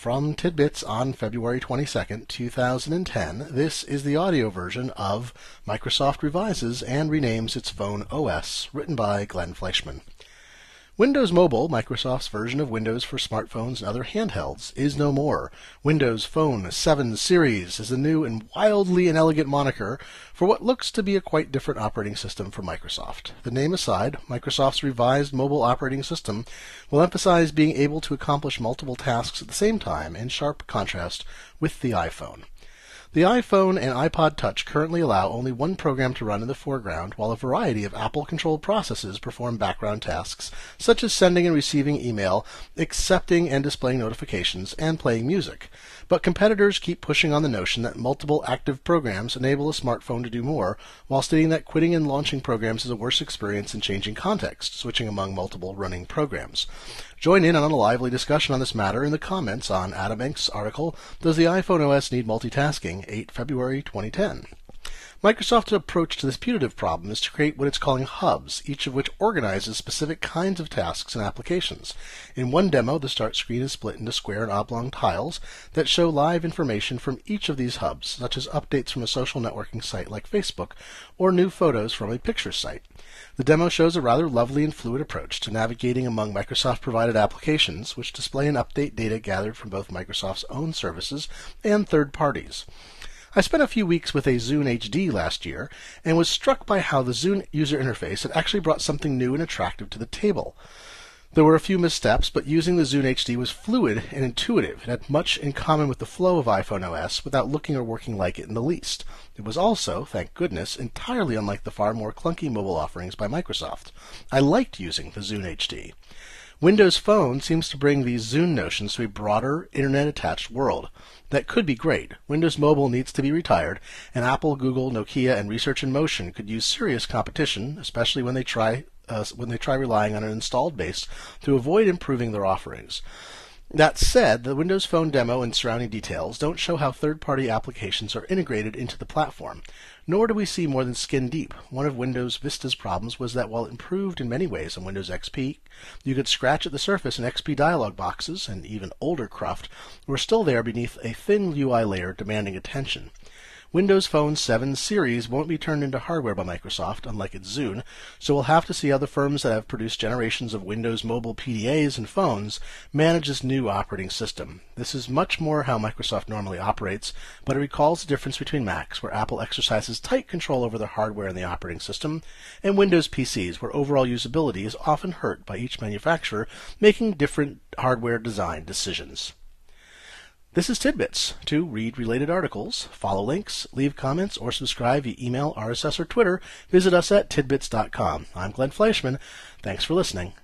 From Tidbits on February 22nd, 2010, this is the audio version of Microsoft Revises and Renames its Phone OS, written by Glenn Fleischman. Windows Mobile, Microsoft's version of Windows for smartphones and other handhelds, is no more. Windows Phone 7 Series is a new and wildly inelegant moniker for what looks to be a quite different operating system for Microsoft. The name aside, Microsoft's revised mobile operating system will emphasize being able to accomplish multiple tasks at the same time, in sharp contrast with the iPhone. The iPhone and iPod Touch currently allow only one program to run in the foreground, while a variety of Apple-controlled processes perform background tasks, such as sending and receiving email, accepting and displaying notifications, and playing music. But competitors keep pushing on the notion that multiple active programs enable a smartphone to do more, while stating that quitting and launching programs is a worse experience in changing context, switching among multiple running programs. Join in on a lively discussion on this matter in the comments on Adam Enck's article, Does the iPhone OS Need Multitasking? 8 February 2010. Microsoft's approach to this putative problem is to create what it's calling hubs, each of which organizes specific kinds of tasks and applications. In one demo, the start screen is split into square and oblong tiles that show live information from each of these hubs, such as updates from a social networking site like Facebook or new photos from a picture site. The demo shows a rather lovely and fluid approach to navigating among Microsoft-provided applications, which display and update data gathered from both Microsoft's own services and third parties. I spent a few weeks with a Zune HD last year and was struck by how the Zune user interface had actually brought something new and attractive to the table. There were a few missteps, but using the Zune HD was fluid and intuitive. It had much in common with the flow of iPhone OS without looking or working like it in the least. It was also, thank goodness, entirely unlike the far more clunky mobile offerings by Microsoft. I liked using the Zune HD. Windows Phone seems to bring these Zune notions to a broader, internet-attached world. That could be great. Windows Mobile needs to be retired, and Apple, Google, Nokia, and Research in Motion could use serious competition, especially when they try relying on an installed base to avoid improving their offerings. That said, the Windows Phone demo and surrounding details don't show how third-party applications are integrated into the platform, nor do we see more than skin deep. One of Windows Vista's problems was that while improved in many ways on Windows XP, you could scratch at the surface and XP dialog boxes, and even older cruft, were still there beneath a thin UI layer demanding attention. Windows Phone 7 Series won't be turned into hardware by Microsoft, unlike its Zune, so we'll have to see how the firms that have produced generations of Windows Mobile PDAs and phones manage this new operating system. This is much more how Microsoft normally operates, but it recalls the difference between Macs, where Apple exercises tight control over the hardware and the operating system, and Windows PCs, where overall usability is often hurt by each manufacturer making different hardware design decisions. This is Tidbits. To read related articles, follow links, leave comments, or subscribe via email, RSS, or Twitter, visit us at tidbits.com. I'm Glenn Fleischman. Thanks for listening.